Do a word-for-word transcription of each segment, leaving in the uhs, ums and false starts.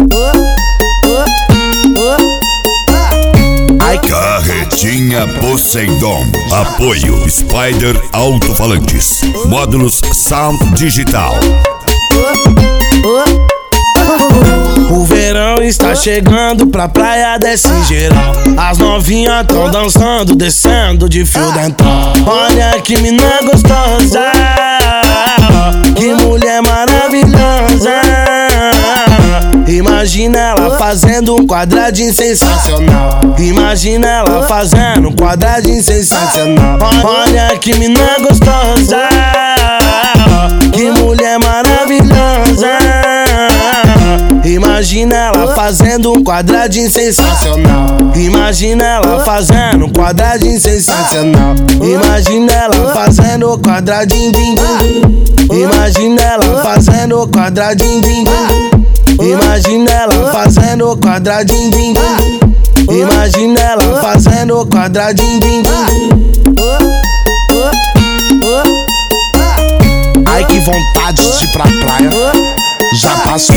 Carretinha Poseidon. Apoio Spider Alto-Falantes. Módulos Sound Digital. O verão está chegando, pra praia desce geral. As novinhas tão dançando, descendo de fio dental. Olha que mina gostosa, que mulher maravilhosa. Imagina ela fazendo um quadradinho sensacional. Imagina ela fazendo um quadradinho sensacional. Olha que mina gostosa, que mulher maravilhosa. Imagina ela fazendo um quadradinho sensacional. Imagina ela fazendo um quadradinho sensacional. Imagina ela fazendo um quadradinho din din. Imagina ela fazendo um quadradinho din din. Imagina ela fazendo quadradinho din din. Imagina ela fazendo quadradinho din din. Ai que vontade de ir pra praia, já passou.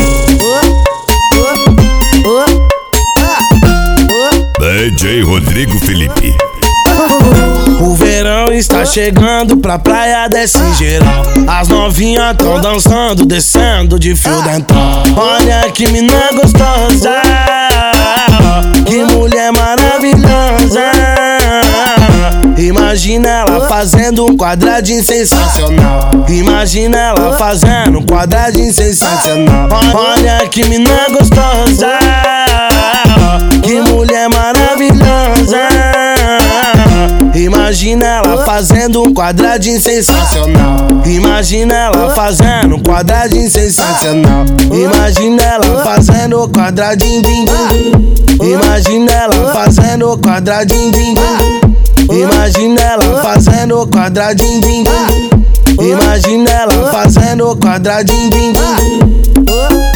D J Rodrigo Felipe. O verão está chegando, pra praia desce geral. As novinhas tão dançando, descendo de fio dental. Olha que mina gostosa, que mulher maravilhosa. Imagina ela fazendo um quadradinho sensacional. Imagina ela fazendo um quadradinho sensacional. Olha que mina gostosa, que mulher maravilhosa. Imagina ela fazendo um quadradinho sensacional. Imagina ela fazendo um quadradinho sensacional. Imagina ela fazendo quadradinho din din. Imagina ela fazendo quadradinho din din. Imagina ela fazendo quadradinho din din. Imagina ela fazendo quadradinho din din.